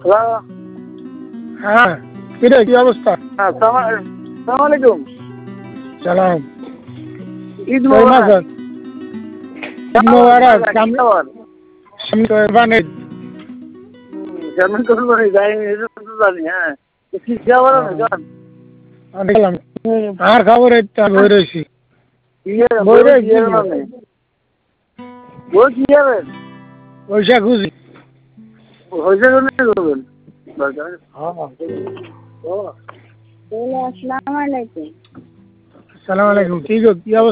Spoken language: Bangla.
হ্যালো। হ্যাঁ, কিরে কি অবস্থা? হ্যাঁ, সালাম আলাইকুম। সালাম। ঈদ কই মোবারক। মাছ? ঈদ মোবারক। কি খবর? সামনে তো বানে কেমন করবো যাইনি, এটা তো জানি। হ্যাঁ, কি খবর না জান? দেখলাম। আর খবর এই তো বই রয়েছি। বই বই রয়েছি। কি হবে? পয়সা খুঁজি। হয়েছে কোনে করবেন? আসসালামু আলাইকুম। সালাম আলাইকুম। কি অবস্থা?